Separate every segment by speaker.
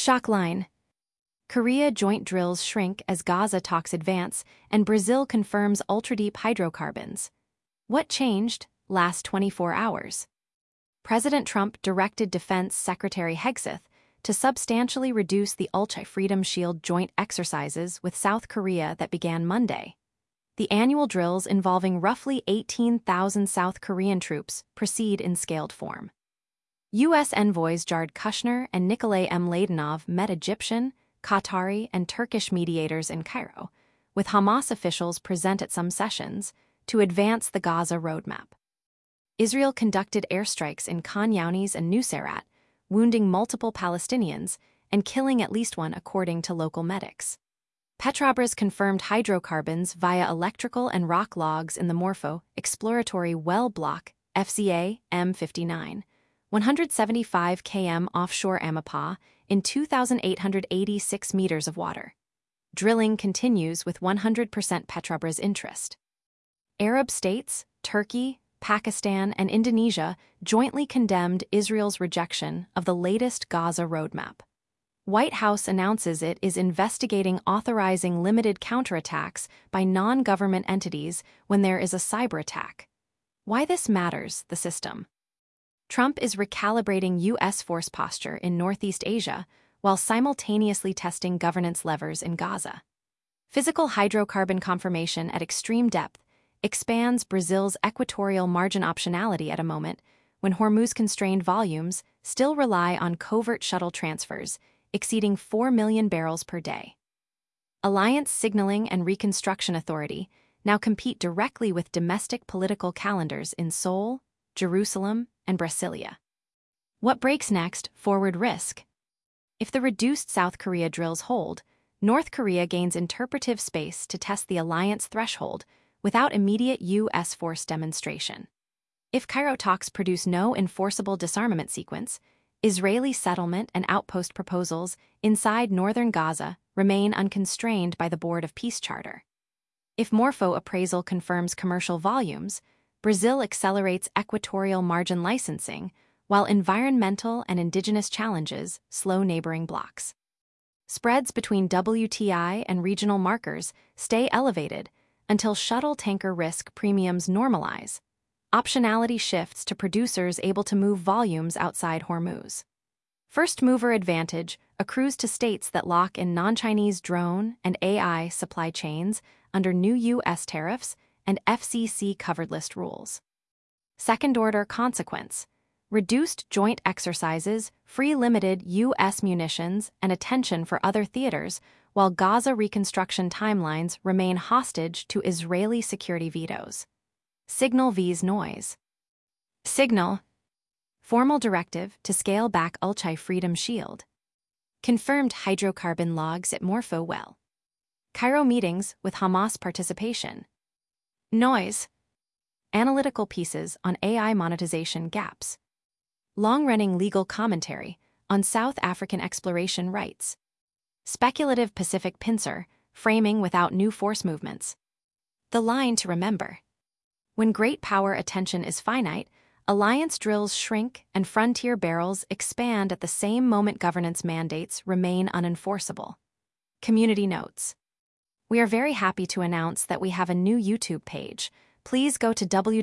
Speaker 1: Shockline. Korea joint drills shrink as Gaza talks advance, and Brazil confirms ultra-deep hydrocarbons. What changed? Last 24 hours. President Trump directed Defense Secretary Hegseth to substantially reduce the Ultra Freedom Shield joint exercises with South Korea that began Monday. The annual drills involving roughly 18,000 South Korean troops proceed in scaled form. U.S. envoys Jared Kushner and Nikolay Mladenov met Egyptian, Qatari, and Turkish mediators in Cairo, with Hamas officials present at some sessions to advance the Gaza roadmap. Israel conducted airstrikes in Khan Younis and Nuseirat, wounding multiple Palestinians and killing at least one according to local medics. Petrobras confirmed hydrocarbons via electrical and rock logs in the Morpho exploratory well block FCA M59, 175 km offshore Amapá, in 2,886 meters of water. Drilling continues with 100% Petrobras interest. Arab states, Turkey, Pakistan, and Indonesia jointly condemned Israel's rejection of the latest Gaza roadmap. White House announces it is investigating authorizing limited counterattacks by non-government entities when there is a cyber attack. Why this matters, the system. Trump is recalibrating U.S. force posture in Northeast Asia while simultaneously testing governance levers in Gaza. Physical hydrocarbon confirmation at extreme depth expands Brazil's equatorial margin optionality at a moment when Hormuz-constrained volumes still rely on covert shuttle transfers exceeding 4 million barrels per day. Alliance Signaling and Reconstruction Authority now compete directly with domestic political calendars in Seoul, Jerusalem, and Brasilia. What breaks next? Forward risk. If the reduced South Korea drills hold, North Korea gains interpretive space to test the alliance threshold without immediate U.S. force demonstration. If Cairo talks produce no enforceable disarmament sequence, Israeli settlement and outpost proposals inside northern Gaza remain unconstrained by the Board of Peace Charter. If Morpho appraisal confirms commercial volumes, Brazil accelerates equatorial margin licensing, while environmental and indigenous challenges slow neighboring blocs. Spreads between WTI and regional markers stay elevated until shuttle tanker risk premiums normalize. Optionality shifts to producers able to move volumes outside Hormuz. First mover advantage accrues to states that lock in non-Chinese drone and AI supply chains under new U.S. tariffs and FCC covered list rules. Second-order consequence: reduced joint exercises free limited U.S. munitions and attention for other theaters, while Gaza reconstruction timelines remain hostage to Israeli security vetoes. Signal vs. noise. Signal. Formal directive to scale back Ultra Freedom Shield. Confirmed hydrocarbon logs at Morpho well. Cairo meetings with Hamas participation. Noise. Analytical pieces on AI monetization gaps. Long-running legal commentary on South African exploration rights. Speculative Pacific pincer, framing without new force movements. The line to remember. When great power attention is finite, alliance drills shrink and frontier barrels expand at the same moment governance mandates remain unenforceable. Community notes. We are very happy to announce that we have a new YouTube page. Please go to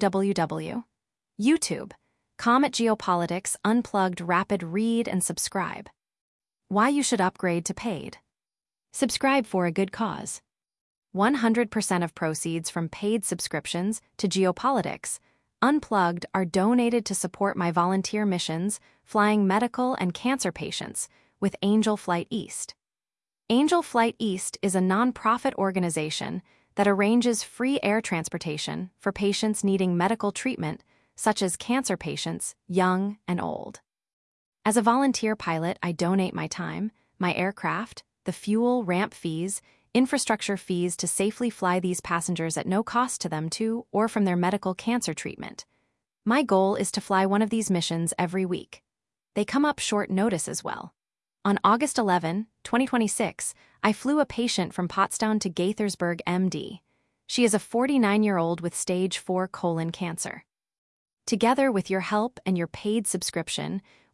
Speaker 1: www.youtube.com @Geopolitics Unplugged Rapid Read and subscribe. Why you should upgrade to paid. Subscribe for a good cause. 100% of proceeds from paid subscriptions to Geopolitics Unplugged are donated to support my volunteer missions flying medical and cancer patients with Angel Flight East. Angel Flight East is a nonprofit organization that arranges free air transportation for patients needing medical treatment, such as cancer patients, young and old. As a volunteer pilot, I donate my time, my aircraft, the fuel, ramp fees, infrastructure fees to safely fly these passengers at no cost to them to or from their medical cancer treatment. My goal is to fly one of these missions every week. They come up short notice as well. On August 11, 2026, I flew a patient from Potsdam to Gaithersburg, MD. She is a 49-year-old with stage 4 colon cancer. Together with your help and your paid subscription,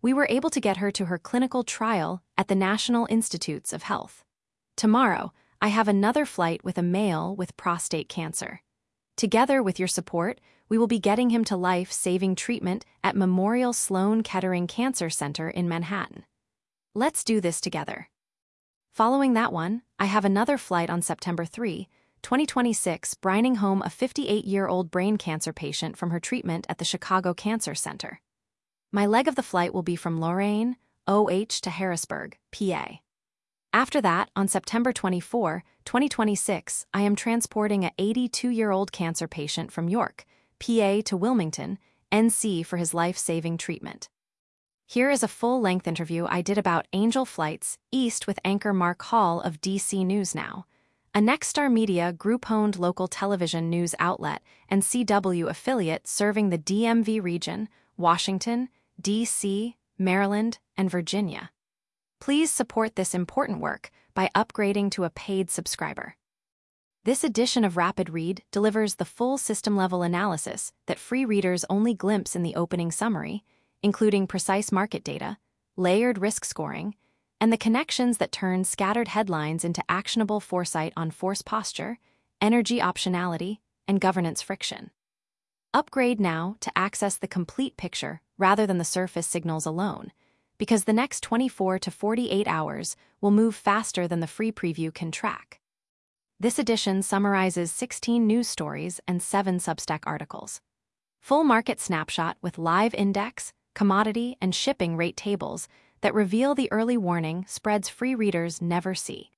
Speaker 1: we were able to get her to her clinical trial at the National Institutes of Health. Tomorrow, I have another flight with a male with prostate cancer. Together with your support, we will be getting him to life-saving treatment at Memorial Sloan Kettering Cancer Center in Manhattan. Let's do this together. Following that one, I have another flight on September 3, 2026, bringing home a 58-year-old brain cancer patient from her treatment at the Chicago Cancer Center. My leg of the flight will be from Lorain, OH to Harrisburg, PA. After that, on September 24, 2026, I am transporting a 82-year-old cancer patient from York, PA to Wilmington, NC for his life-saving treatment. Here is a full-length interview I did about Angel Flights East with anchor Mark Hall of DC News Now, a Nexstar Media group-owned local television news outlet and CW affiliate serving the DMV region, Washington, DC, Maryland, and Virginia. Please support this important work by upgrading to a paid subscriber. This edition of Rapid Read delivers the full system-level analysis that free readers only glimpse in the opening summary, including precise market data, layered risk scoring, and the connections that turn scattered headlines into actionable foresight on force posture, energy optionality, and governance friction. Upgrade now to access the complete picture rather than the surface signals alone, because the next 24 to 48 hours will move faster than the free preview can track. This edition summarizes 16 news stories and 7 Substack articles. Full market snapshot with live index, commodity, and shipping rate tables that reveal the early warning spreads free readers never see.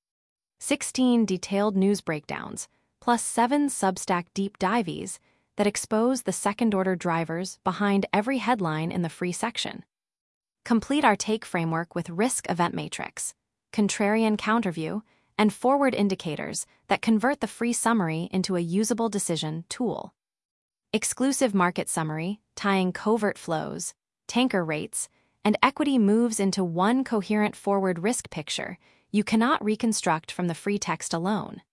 Speaker 1: 16 detailed news breakdowns, plus 7 Substack deep dives that expose the second-order drivers behind every headline in the free section. Complete our take framework with risk event matrix, contrarian counterview, and forward indicators that convert the free summary into a usable decision tool. Exclusive market summary tying covert flows, tanker rates, and equity moves into one coherent forward risk picture you cannot reconstruct from the free text alone.